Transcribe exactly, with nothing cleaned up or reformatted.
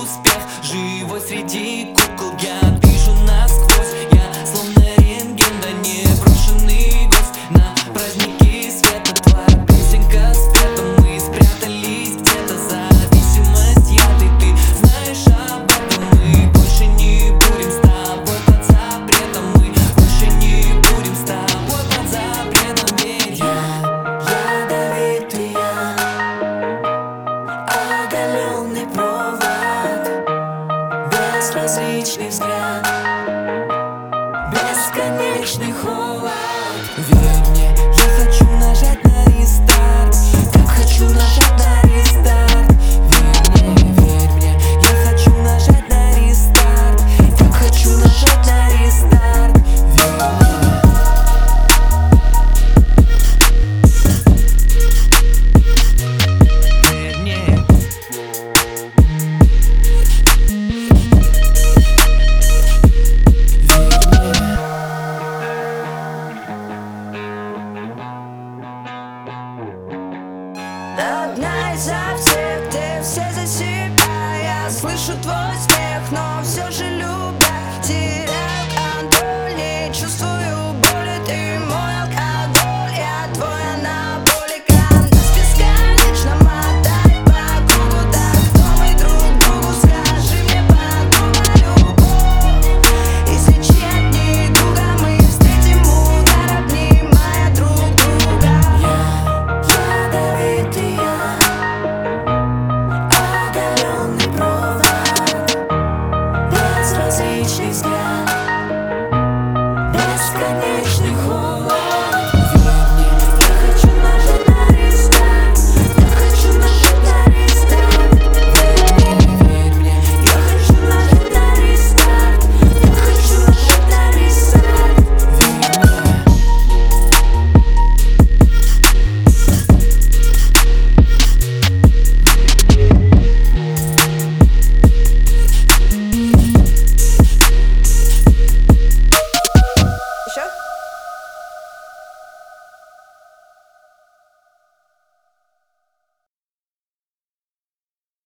успех. Живой среди кукол, я вижу насквозь. Я словно рентген, да не брошенный гость. На празднике света твоя песенка спета. Мы спрятались где-то, зависимость яд. И ты знаешь об этом. Мы больше не будем с тобой под запретом. Мы больше не будем с тобой под запретом. Ведь я ядовитый, я оголенный провод, безразличный взгляд, бесконечный холод. Верь мне, я хочу нажать на рестарт, так хочу нажать на рестарт. Верь мне, верь мне, я хочу нажать на рестарт, так хочу нажать на рестарт. Верь мне. Верь мне. Одна изо всех, ты все за себя. Я слышу твой смех, но все же люблю.